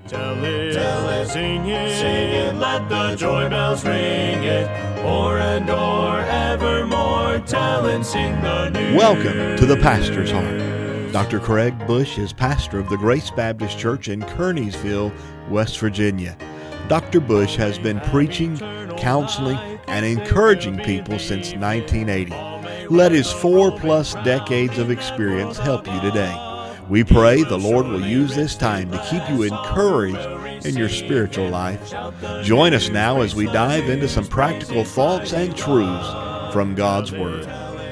Tell it, sing it, let the joy bells ring it, o'er and o'er evermore, tell and sing the news. Welcome to the Pastor's Heart. Dr. Craig Bush is pastor of the Grace Baptist Church in Kearneysville, West Virginia. Dr. Bush has been preaching, counseling, and encouraging people since 1980. Let his 4+ decades of experience help you today. We pray the Lord will use this time to keep you encouraged in your spiritual life. Join us now as we dive into some practical thoughts and truths from God's Word.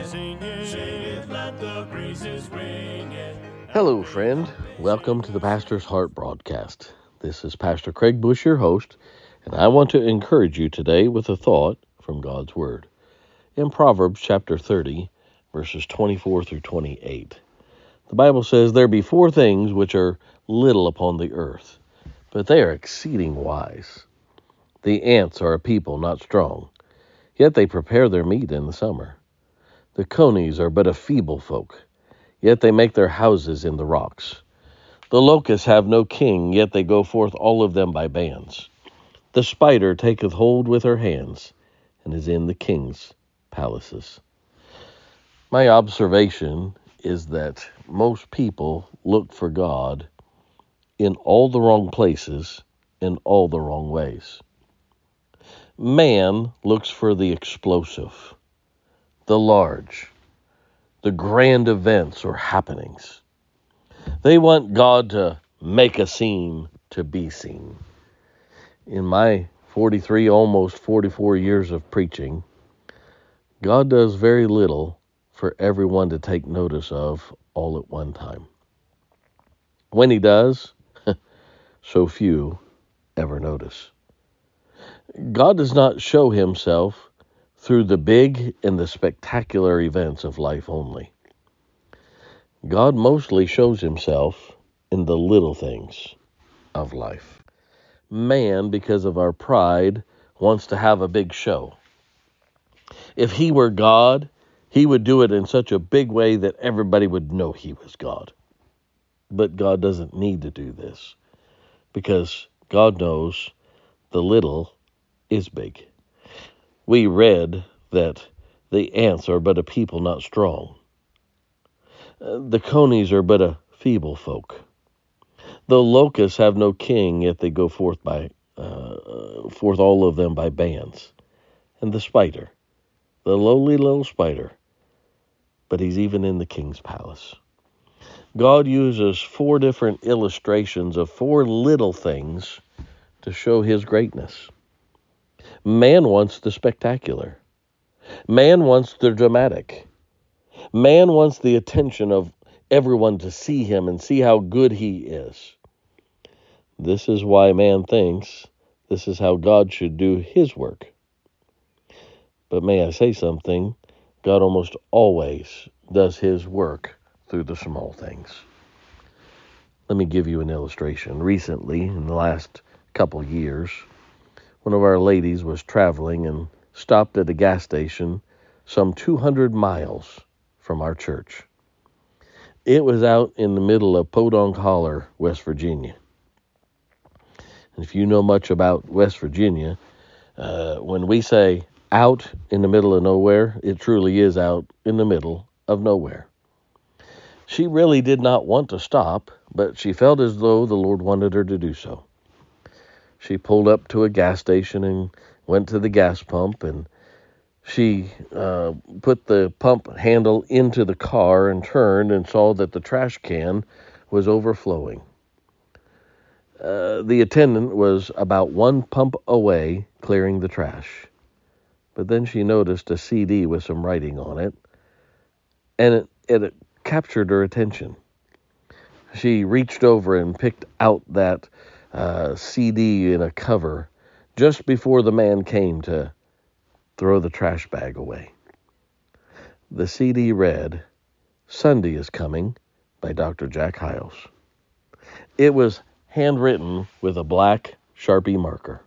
Hello, friend. Welcome to the Pastor's Heart broadcast. This is Pastor Craig Bush, your host, and I want to encourage you today with a thought from God's Word. In Proverbs chapter 30, verses 24 through 28. The Bible says, "There be 4 things which are little upon the earth, but they are exceeding wise. The ants are a people not strong, yet they prepare their meat in the summer. The conies are but a feeble folk, yet they make their houses in the rocks. The locusts have no king, yet they go forth all of them by bands. The spider taketh hold with her hands, and is in the king's palaces." My observation is that most people look for God in all the wrong places, in all the wrong ways. Man looks for the explosive, the large, the grand events or happenings. They want God to make a scene to be seen. In my 43, almost 44 years of preaching, God does very little for everyone to take notice of all at one time. When he does, so few ever notice. God does not show himself through the big and the spectacular events of life only. God mostly shows himself in the little things of life. Man, because of our pride, wants to have a big show. If he were God, he would do it in such a big way that everybody would know he was God. But God doesn't need to do this, because God knows the little is big. We read that the ants are but a people not strong. The conies are but a feeble folk. The locusts have no king, yet they go forth all of them by bands. And the spider, the lowly little spider, but he's even in the king's palace. God uses 4 different illustrations of 4 little things to show his greatness. Man wants the spectacular. Man wants the dramatic. Man wants the attention of everyone to see him and see how good he is. This is why man thinks this is how God should do his work. But may I say something? God almost always does his work through the small things. Let me give you an illustration. Recently, in the last couple years, one of our ladies was traveling and stopped at a gas station some 200 miles from our church. It was out in the middle of Podunk Holler, West Virginia. And if you know much about West Virginia, when we say out in the middle of nowhere, it truly is out in the middle of nowhere. She really did not want to stop, but she felt as though the Lord wanted her to do so. She pulled up to a gas station and went to the gas pump, and she put the pump handle into the car and turned and saw that the trash can was overflowing. The attendant was about 1 pump away clearing the trash. But then she noticed a CD with some writing on it, and it captured her attention. She reached over and picked out that CD in a cover just before the man came to throw the trash bag away. The CD read, "Sunday is Coming" by Dr. Jack Hyles. It was handwritten with a black Sharpie marker.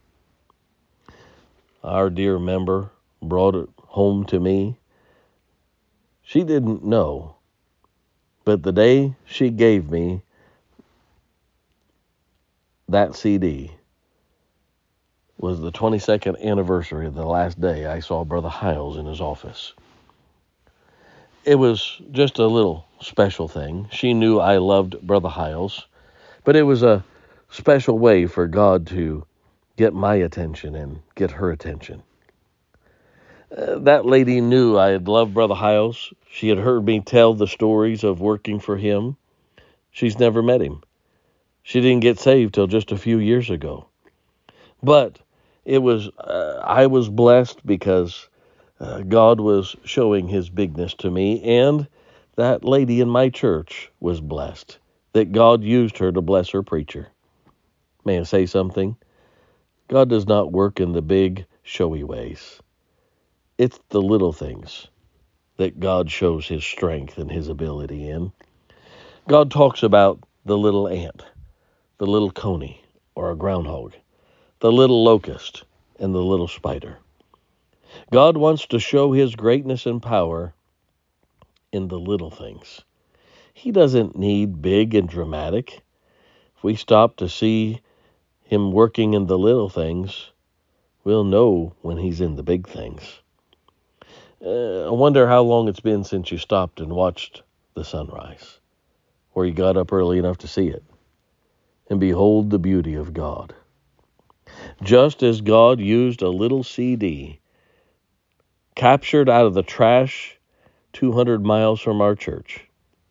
Our dear member brought it home to me. She didn't know, but the day she gave me that CD was the 22nd anniversary of the last day I saw Brother Hiles in his office. It was just a little special thing. She knew I loved Brother Hiles, but it was a special way for God to get my attention and get her attention. That lady knew I had loved Brother Hiles. She had heard me tell the stories of working for him. She's never met him. She didn't get saved till just a few years ago. But I was blessed because God was showing his bigness to me, and that lady in my church was blessed that God used her to bless her preacher. May I say something? God does not work in the big, showy ways. It's the little things that God shows his strength and his ability in. God talks about the little ant, the little coney or a groundhog, the little locust, and the little spider. God wants to show his greatness and power in the little things. He doesn't need big and dramatic. If we stop to see him working in the little things, we'll know when he's in the big things. I wonder how long it's been since you stopped and watched the sunrise, or you got up early enough to see it. And behold the beauty of God. Just as God used a little CD captured out of the trash 200 miles from our church,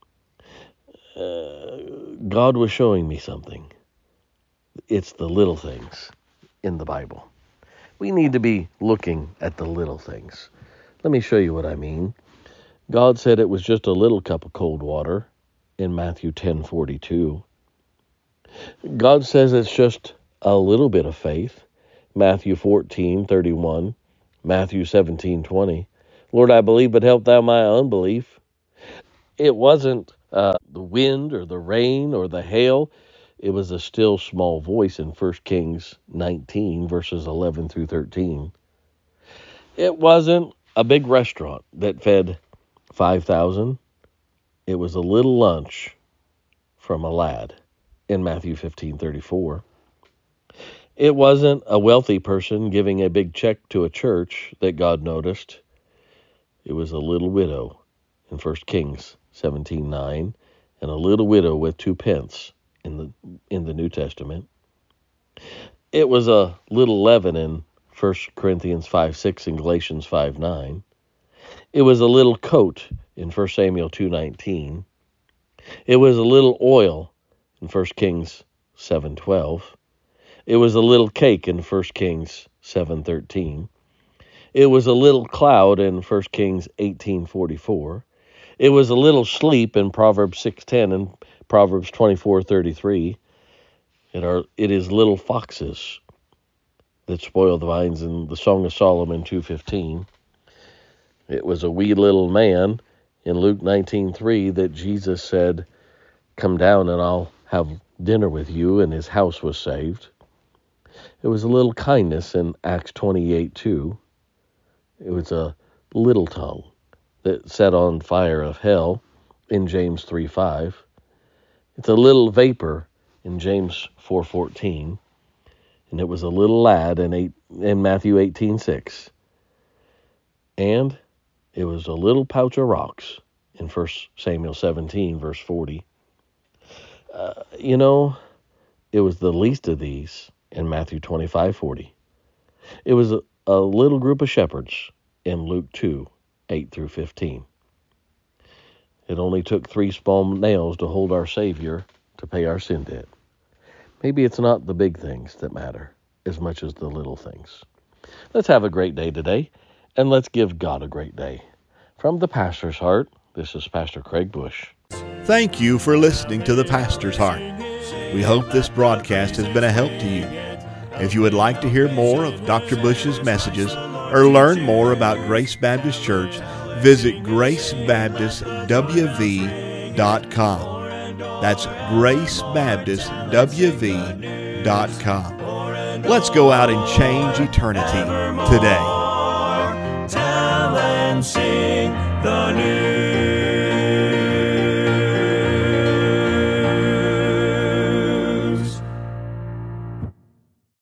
God was showing me something. It's the little things in the Bible. We need to be looking at the little things. Let me show you what I mean. God said it was just a little cup of cold water in Matthew 10:42. God says it's just a little bit of faith. Matthew 14:31, Matthew 17:20. Lord, I believe, but help thou my unbelief. It wasn't the wind or the rain or the hail. It was a still small voice in 1 Kings 19, verses 11 through 13. It wasn't a big restaurant that fed 5,000. It was a little lunch from a lad in Matthew 15:34. It wasn't a wealthy person giving a big check to a church that God noticed. It was a little widow in 1 Kings 17:9, and a little widow with 2 pence in the New Testament. It was a little leaven in 1 Corinthians 5:6 and Galatians 5:9. It was a little coat in 1 Samuel 2:19. It was a little oil in 1 Kings 7:12. It was a little cake in 1 Kings 7:13. It was a little cloud in 1 Kings 18:44. It was a little sleep in Proverbs 6:10 and Proverbs 24:33. It is little foxes that spoil the vines in the Song of Solomon 2:15. It was a wee little man in Luke 19:3 that Jesus said, "Come down and I'll have dinner with you," and his house was saved. It was a little kindness in Acts 28:2. It was a little tongue that set on fire of hell in James 3:5. It's a little vapor in James 4:14. And it was a little lad in Matthew 18:6. And it was a little pouch of rocks in 1 Samuel 17, verse 40. It was the least of these in Matthew 25:40. It was a little group of shepherds in Luke 2:8 through 15. It only took 3 small nails to hold our Savior to pay our sin debt. Maybe it's not the big things that matter as much as the little things. Let's have a great day today, and let's give God a great day. From the Pastor's Heart, this is Pastor Craig Bush. Thank you for listening to The Pastor's Heart. We hope this broadcast has been a help to you. If you would like to hear more of Dr. Bush's messages or learn more about Grace Baptist Church, visit gracebaptistwv.com. That's gracebaptistwv.com. Let's go out and change eternity today. Tell and sing the news.